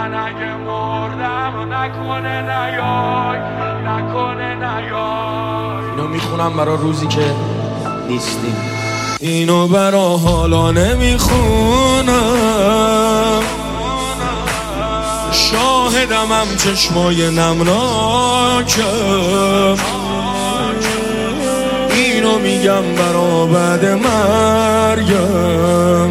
من اگه مردم نکنه نیای، نکنه نیای. اینو میخونم برا روزی که نیستیم، اینو برا حالا نمیخونم، شاهدمم چشمای نمناکم. اینو میگم برا بعد مرگم،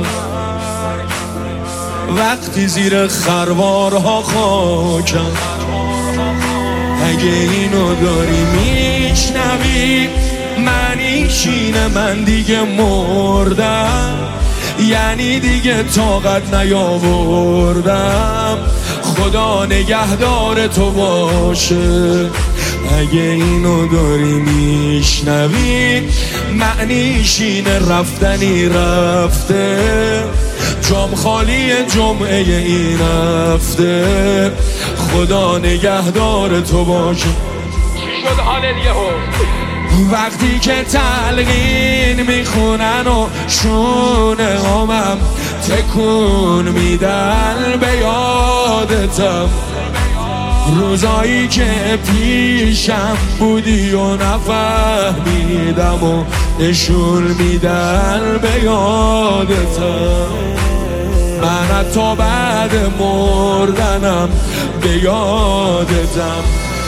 وقتی زیر خروارها خاکم. اگه اینو داری میشنوی معنیش اینه من دیگه مردم، یعنی دیگه طاقت نیاوردم. خدا نگهدار تو باشه. اگه اینو داری میشنوی معنیش اینه رفتنی رفته، جام خالی جمعه این هفته. خدا نگهدار تو باشه. چی شد حالت یهو؟ وقتی که تلقین میخونن و شونه همم تکون میدن به یادتم، روزایی که پیشم بودی و نفهمیدم و نشون میدن به یادتم. من حتی بعد مردنم به یادتم.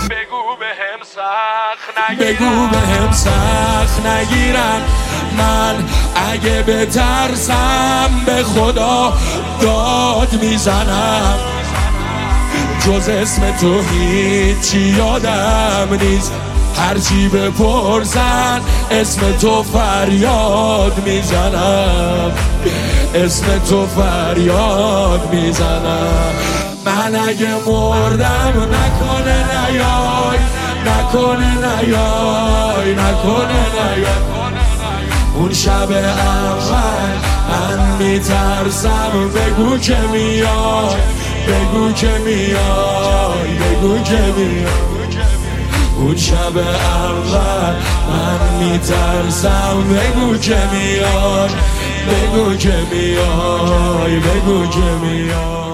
بگو به هم سخت نگیرن، من اگه بترسم به خدا داد میزنم. جز اسم تو هیچی یادم نیست، هرچی بپرسن اسم تو فریاد میزنم، اسم تو فریاد میزنم. من اگه مردم نکنه نیای، نکنه نیای، نکنه نیای. اون شب اول من میترسم، بگو که میای، بگو که میای، بگو که میای. اون شب اول من میترسم، بگو که میای، بگو که میای، بگو که میای.